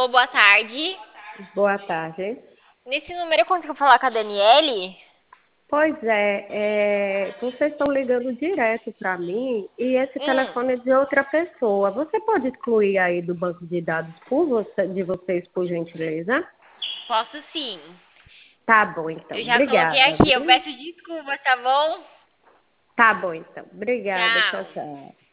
Alô, boa tarde. Boa tarde. Nesse número eu consigo falar com a Daniele? Pois vocês estão ligando direto para mim e esse Hum, telefone é de outra pessoa. Você pode excluir aí do banco de dados de vocês, por gentileza? posso sim. Tá bom, então. Eu já coloquei Obrigada, aqui. Eu viu? peço desculpas, tá bom? Tá bom, então. Obrigada. Tchau, Tchau. tchau.